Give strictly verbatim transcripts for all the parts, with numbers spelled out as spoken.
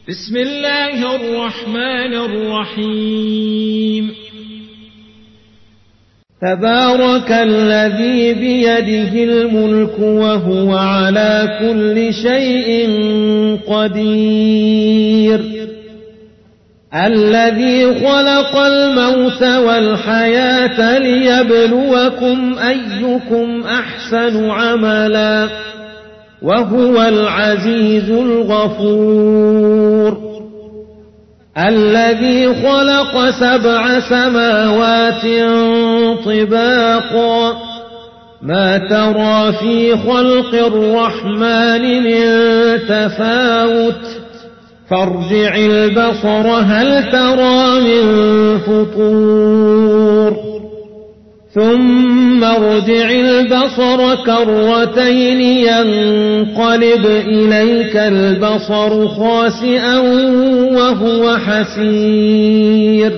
بسم الله الرحمن الرحيم. تبارك الذي بيده الملك وهو على كل شيء قدير، الذي خلق الموت والحياة ليبلوكم أيكم أحسن عملا وهو العزيز الغفور، الذي خلق سبع سماوات طباقا ما ترى في خلق الرحمن من تفاوت فارجع البصر هل ترى من فطور ثم ارجع البصر كرتين ينقلب إليك البصر خاسئا وهو حسير،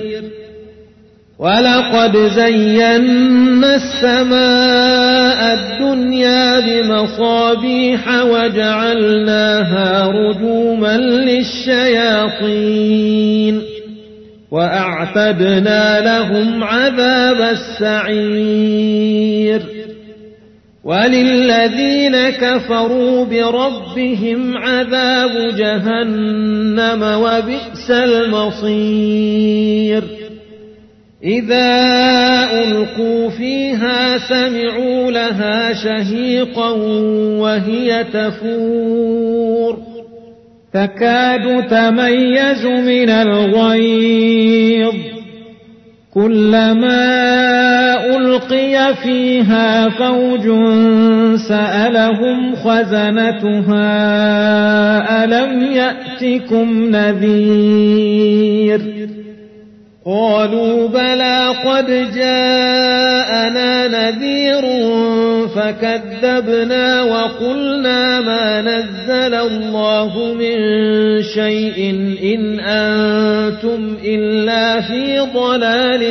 ولقد زينا السماء الدنيا بمصابيح وجعلناها رجوما للشياطين وأعتدنا لهم عذاب السعير، وللذين كفروا بربهم عذاب جهنم وبئس المصير. إذا ألقوا فيها سمعوا لها شهيقا وهي تفور تكاد تميز من الغيظ، كلما ألقي فيها فوج سألهم خزنتها ألم يأتكم نذير، قالوا بلى قد جاءنا نذير فكذبنا وقلنا ما نزل الله من شيء إن أنتم إلا في ضلال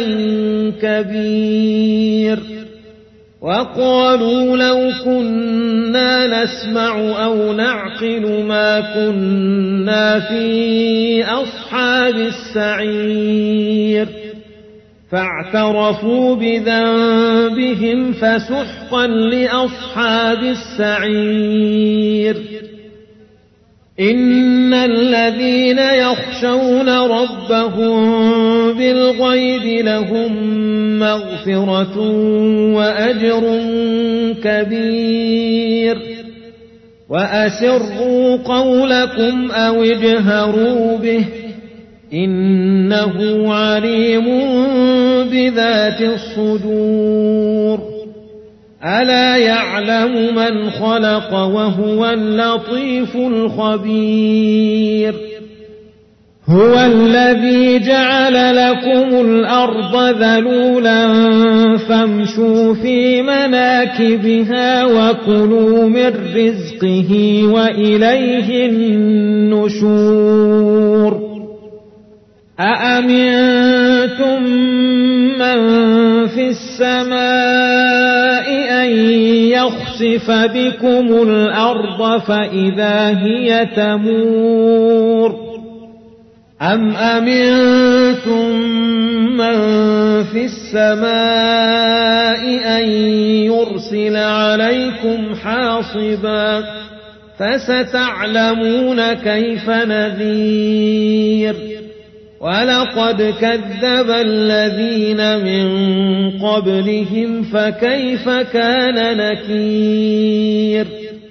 كبير، وقالوا لو كنا نسمع أو نعقل ما كنا في أصحاب السعير، فاعترفوا بذنبهم فسحقا لأصحاب السعير. إن الذين يخشون ربهم بالغيب لهم مغفرة وأجر كبير، وأسروا قولكم أو اجهروا به إنه عليم بذات الصدور. ألا يعلم من خلق وهو اللطيف الخبير. هو الذي جعل لكم الأرض ذلولا فامشوا في مناكبها وكلوا من رزقه وإليه النشور. أأمنتم من في السماء أن يخسف بكم الأرض فإذا هي تمور، أم أمنتم من في السماء أن يرسل عليكم حاصبا فستعلمون كيف نذير. ولقد كذب الذين من قبلهم فكيف كان نكير.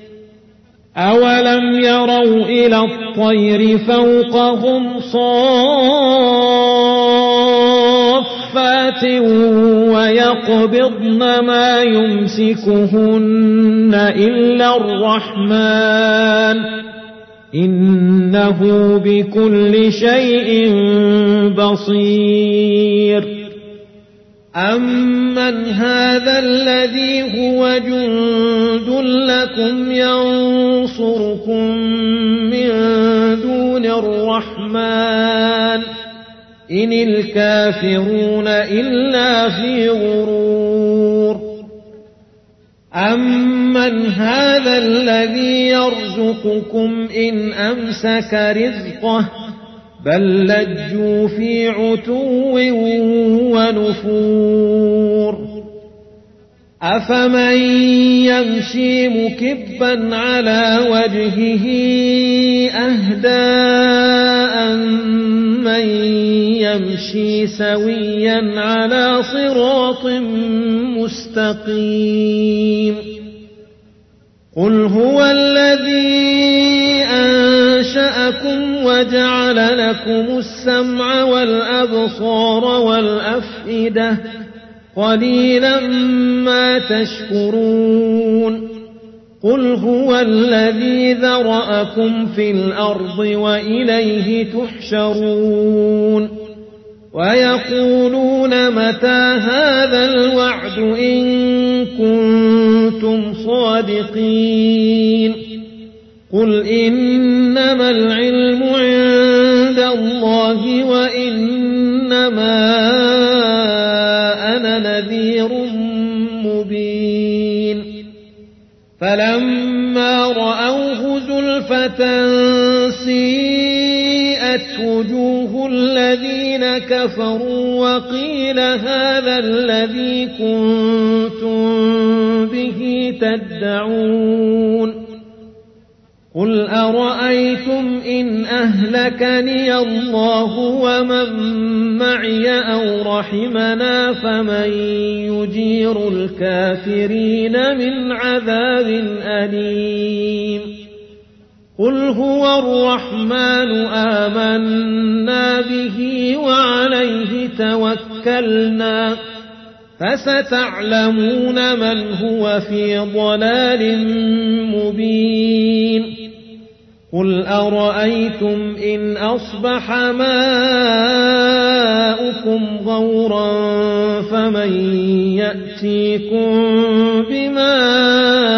أولم يروا إلى الطير فوقهم صافات ويقبضن ما يمسكهن إلا الرحمن إنه بكل شيء بصير. أمن هذا الذي هو جند لكم ينصركم من دون الرحمن إن الكافرون إلا في غرور. أمن أَمَّنْ هَذَا الَّذِي يَرْزُقُكُمْ إِنْ أَمْسَكَ رِزْقَهُ بَل لَّجُّوا فِي عُتُوٍّ وَنُفُورٍ أَفَمَن يَمْشِي مُكِبًّا عَلَى وَجْهِهِ أَهْدَىٰ أَمَّن يَمْشِي سَوِيًّا عَلَى صِرَاطٍ مُّسْتَقِيمٍ قُلْ هُوَ الَّذِي أَنشَأَكُمْ وَجَعَلَ لَكُمُ السَّمْعَ وَالْأَبْصَارَ وَالْأَفْئِدَةَ قَلِيلًا مَا تَشْكُرُونَ قُلْ هُوَ الَّذِي ذَرَأَكُمْ فِي الْأَرْضِ وَإِلَيْهِ تُحْشَرُونَ وَيَقُولُونَ مَتَىٰ هَٰذَا الْوَعْدُ إِن كُنتُمْ صَادِقِينَ قُلْ إِنَّمَا الْعِلْمُ عِندَ اللَّهِ وَإِنَّمَا أَنَا نَذِيرٌ مُّبِينٌ فَلَمَّا رَأَوْهُ زُلْفَةً سِيئَتْ وُجُوهُ الَّذِينَ كَفَرُوا وَقِيلَ هَٰذَا الَّذِي كُنتُم بِهِ تَدَّعُونَ قُلْ أَرَأَيْتُمْ إِنْ أَهْلَكَنِيَ اللَّهُ وَمَن مَّعِيَ أَوْ رَحِمَنَا فَمَن يُجِيرُ الْكَافِرِينَ مِنْ عَذَابٍ أَلِيمٍ قُلْ هُوَ الرَّحْمَٰنُ آمَنَّا بِهِ وَعَلَيْهِ تَوَكَّلْنَا فَسَتَعْلَمُونَ مَنْ هُوَ فِي ضَلَالٍ مُّبِينٍ قُلْ أَرَأَيْتُمْ إِنْ أَصْبَحَ مَاؤُكُمْ غَوْرًا فَمَن يَأْتِيكُم بِمَاءٍ